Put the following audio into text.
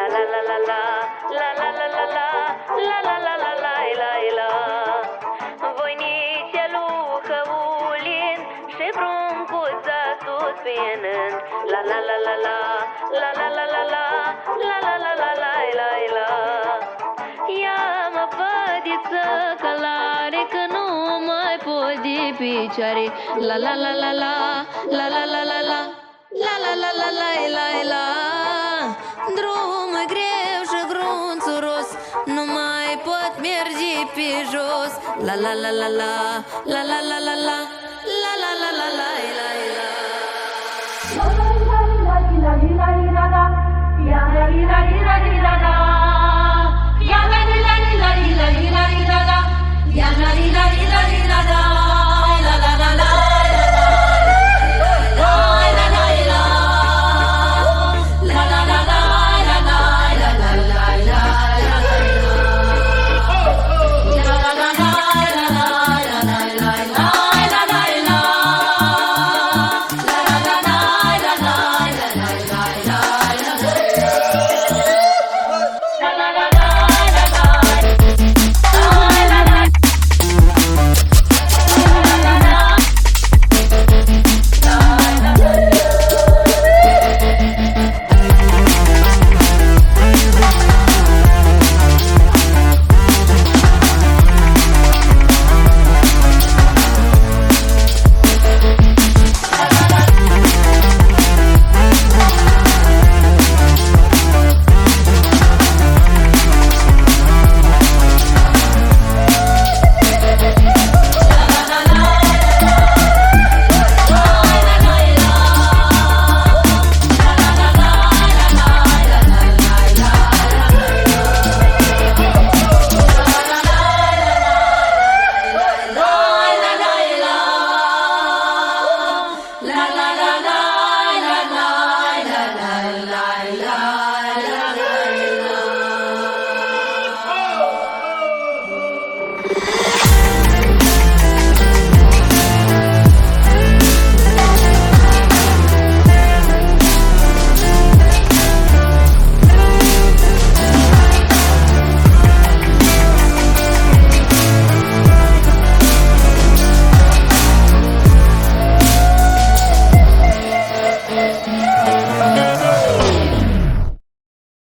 la la la la, la la la la la, la la la la la la la. Voinice lucă ulin și bruncuța suspinând. La la la la la, la la la la la, la la la la la la la. Ia-mă fădiță călare că nu mai pot de picioare. La la la la la, la la la la la, la la la la la la la. Drum e greu și grunțuros, nu mai pot merge pe jos. La la la la la, la la la la la, la la la la la la la. La la la la la la la la la.